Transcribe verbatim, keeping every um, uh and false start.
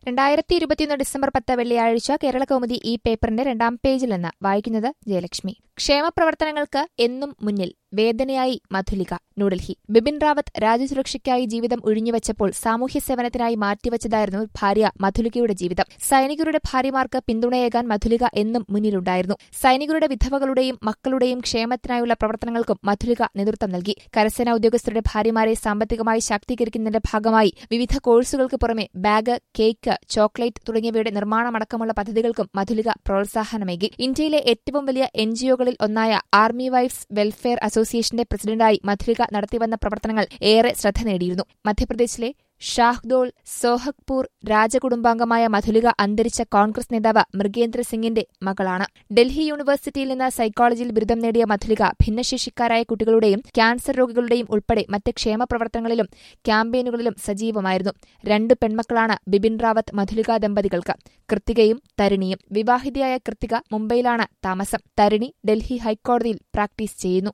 രണ്ടായിരത്തി ഇരുപത്തിയൊന്ന് ഡിസംബർ പത്ത് വെള്ളിയാഴ്ച കേരളകൗമുദി ഈ പേപ്പറിന്റെ രണ്ടാം പേജിൽ നിന്ന് വായിക്കുന്നത് ജയലക്ഷ്മി. ക്ഷേമപ്രവർത്തനങ്ങൾക്ക് എന്നും മുന്നിൽ വേദനയായി മധുലിക. ന്യൂഡൽഹി. ബിപിൻ റാവത്ത് രാജ്യസുരക്ഷയ്ക്കായി ജീവിതം ഒഴിഞ്ഞുവച്ചപ്പോൾ സാമൂഹ്യ സേവനത്തിനായി മാറ്റിവച്ചതായിരുന്നു ഭാര്യ മധുലികയുടെ ജീവിതം. സൈനികരുടെ ഭാര്യമാർക്ക് പിന്തുണയേകാൻ മധുലിക എന്നും മുന്നിലുണ്ടായിരുന്നു. സൈനികരുടെ വിധവകളുടെയും മക്കളുടെയും ക്ഷേമത്തിനായുള്ള പ്രവർത്തനങ്ങൾക്കും മധുലിക നേതൃത്വം നൽകി. കരസേനാ ഉദ്യോഗസ്ഥരുടെ ഭാര്യമാരെ സാമ്പത്തികമായി ശാക്തീകരിക്കുന്നതിന്റെ ഭാഗമായി വിവിധ കോഴ്സുകൾക്ക് പുറമെ ബാഗ്, കേക്ക്, ചോക്ലേറ്റ് തുടങ്ങിയവയുടെ നിർമ്മാണമടക്കമുള്ള പദ്ധതികൾക്കും മധുലിക പ്രോത്സാഹനമേകി. ഇന്ത്യയിലെ ഏറ്റവും വലിയ എൻജിഒകളിൽ ഒന്നായ ആർമി വൈഫ്സ് വെൽഫെയർ അസോസിയേഷന്റെ പ്രസിഡന്റായി മധുലിക നടത്തിവന്ന പ്രവർത്തനങ്ങൾ ഏറെ ശ്രദ്ധ നേടിയിരുന്നു. മധ്യപ്രദേശിലെ ഷാഹ്ദോൾ സോഹഗ്പൂർ രാജകുടുംബാംഗമായ മധുലിക അന്തരിച്ച കോൺഗ്രസ് നേതാവ് മൃഗേന്ദ്ര സിംഗിന്റെ മകളാണ്. ഡൽഹി യൂണിവേഴ്സിറ്റിയിൽ നിന്ന് സൈക്കോളജിയിൽ ബിരുദം നേടിയ മധുലിക ഭിന്നശേഷിക്കാരായ കുട്ടികളുടെയും ക്യാൻസർ രോഗികളുടെയും ഉൾപ്പെടെ മറ്റ് ക്ഷേമ പ്രവർത്തനങ്ങളിലും ക്യാമ്പയിനുകളിലും സജീവമായിരുന്നു. രണ്ട് പെൺമക്കളാണ് ബിപിൻ റാവത്ത് മധുലിക ദമ്പതികൾക്ക്, കൃത്തികയും തരിണിയും. വിവാഹിതയായ കൃത്തിക മുംബൈയിലാണ് താമസം. തരിണി ഡൽഹി ഹൈക്കോടതിയിൽ പ്രാക്ടീസ് ചെയ്യുന്നു.